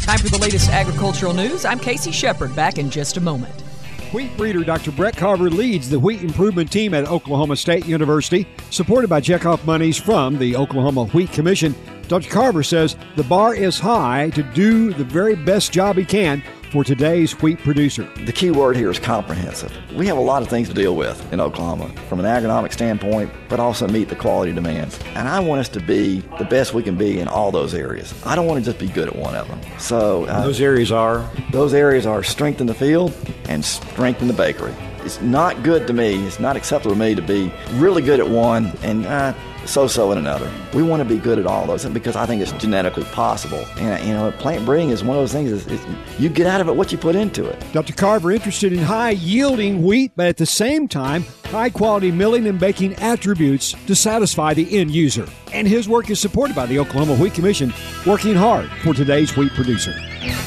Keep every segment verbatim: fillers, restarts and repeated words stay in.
Time for the latest agricultural news. I'm Casey Shepard, back in just a moment. Wheat breeder Doctor Brett Carver leads the wheat improvement team at Oklahoma State University, supported by checkoff monies from the Oklahoma Wheat Commission. Doctor Carver says the bar is high to do the very best job he can for today's wheat producer. The key word here is comprehensive. We have a lot of things to deal with in Oklahoma from an agronomic standpoint, but also meet the quality demands. And I want us to be the best we can be in all those areas. I don't want to just be good at one of them. So uh, those areas are? Those areas are strength in the field and strength in the bakery. It's not good to me, it's not acceptable to me to be really good at one and uh, so-so in another. We want to be good at all those because I think it's genetically possible. And, you know, plant breeding is one of those things, is, is you get out of it what you put into it. Doctor Carver interested in high-yielding wheat, but at the same time, high-quality milling and baking attributes to satisfy the end user. And his work is supported by the Oklahoma Wheat Commission, working hard for today's wheat producer.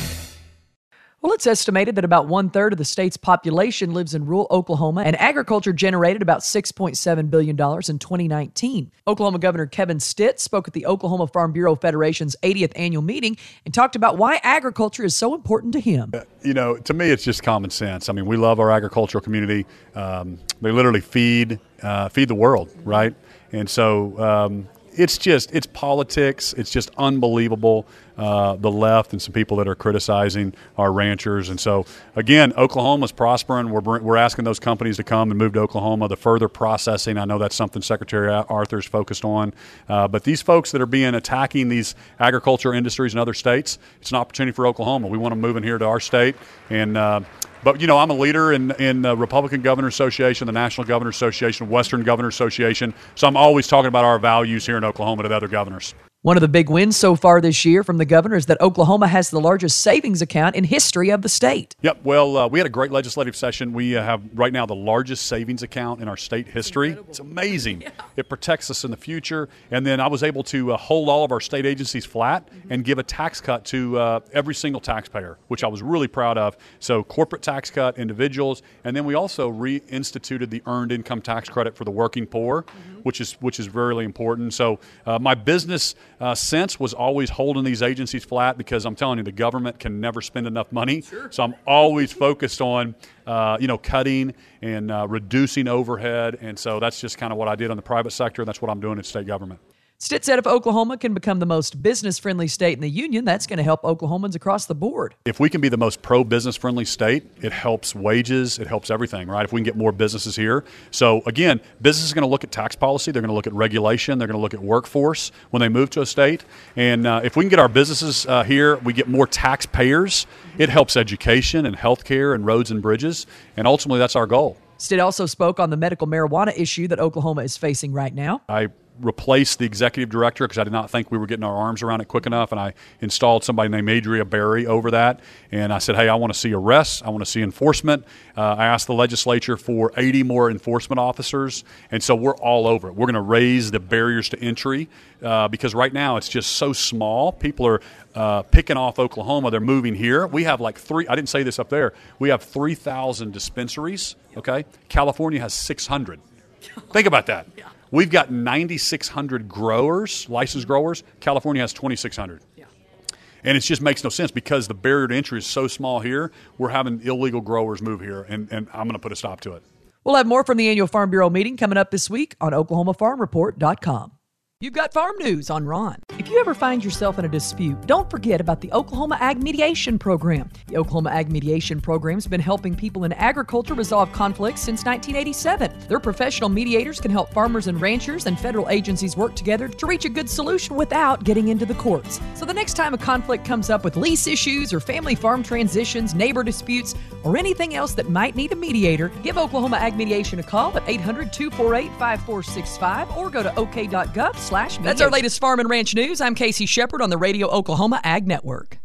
Well, it's estimated that about one-third of the state's population lives in rural Oklahoma, and agriculture generated about six point seven billion dollars in twenty nineteen. Oklahoma Governor Kevin Stitt spoke at the Oklahoma Farm Bureau Federation's eightieth annual meeting and talked about why agriculture is so important to him. You know, to me, it's just common sense. I mean, we love our agricultural community. Um, they literally feed uh, feed the world, right? And so um, it's just, it's politics. It's just unbelievable. Uh, the left and some people that are criticizing our ranchers. And so, again, Oklahoma's prospering. We're we're asking those companies to come and move to Oklahoma. The further processing, I know that's something Secretary Arthur's focused on. Uh, but these folks that are being attacking these agriculture industries in other states, it's an opportunity for Oklahoma. We want them moving here to our state. And uh, But, you know, I'm a leader in, in the Republican Governor Association, the National Governor Association, Western Governor Association. So I'm always talking about our values here in Oklahoma to the other governors. One of the big wins so far this year from the governor is that Oklahoma has the largest savings account in history of the state. Yep. Well, uh, we had a great legislative session. We uh, have right now the largest savings account in our state history. It's amazing. Yeah. It protects us in the future. And then I was able to uh, hold all of our state agencies flat mm-hmm. and give a tax cut to uh, every single taxpayer, which I was really proud of. So corporate tax cut, individuals, and then we also reinstituted the earned income tax credit for the working poor, mm-hmm. which is which is really important. So uh, my business Uh, sense was always holding these agencies flat because I'm telling you, the government can never spend enough money. Sure. So I'm always focused on, uh, you know, cutting and uh, reducing overhead. And so that's just kind of what I did on the private sector. And that's what I'm doing in state government. Stitt said if Oklahoma can become the most business-friendly state in the union, that's going to help Oklahomans across the board. If we can be the most pro-business-friendly state, it helps wages, it helps everything, right? If we can get more businesses here. So, again, businesses are going to look at tax policy, they're going to look at regulation, they're going to look at workforce when they move to a state. And uh, if we can get our businesses uh, here, we get more taxpayers, it helps education and healthcare and roads and bridges. And ultimately, that's our goal. Stitt also spoke on the medical marijuana issue that Oklahoma is facing right now. I replaced the executive director because I did not think we were getting our arms around it quick enough, and I installed somebody named Adria Berry over that. And I said, hey, I want to see arrests. I want to see enforcement. Uh, I asked the legislature for eighty more enforcement officers, and so we're all over it. We're going to raise the barriers to entry uh, because right now it's just so small. People are uh, picking off Oklahoma. They're moving here. We have like three – I didn't say this up there. We have three thousand dispensaries, okay? California has six hundred. Think about that. We've got ninety-six hundred growers, licensed growers. California has twenty-six hundred. Yeah. And it just makes no sense because the barrier to entry is so small here. We're having illegal growers move here, and, and I'm going to put a stop to it. We'll have more from the annual Farm Bureau meeting coming up this week on Oklahoma Farm Report dot com. You've got farm news on Ron. If you ever find yourself in a dispute, don't forget about the Oklahoma Ag Mediation Program. The Oklahoma Ag Mediation Program has been helping people in agriculture resolve conflicts since nineteen eighty-seven. Their professional mediators can help farmers and ranchers and federal agencies work together to reach a good solution without getting into the courts. So the next time a conflict comes up with lease issues or family farm transitions, neighbor disputes, or anything else that might need a mediator, give Oklahoma Ag Mediation a call at eight hundred, two four eight, five four six five or go to o k dot gov. That's our latest farm and ranch news. I'm Casey Shepard on the Radio Oklahoma Ag Network.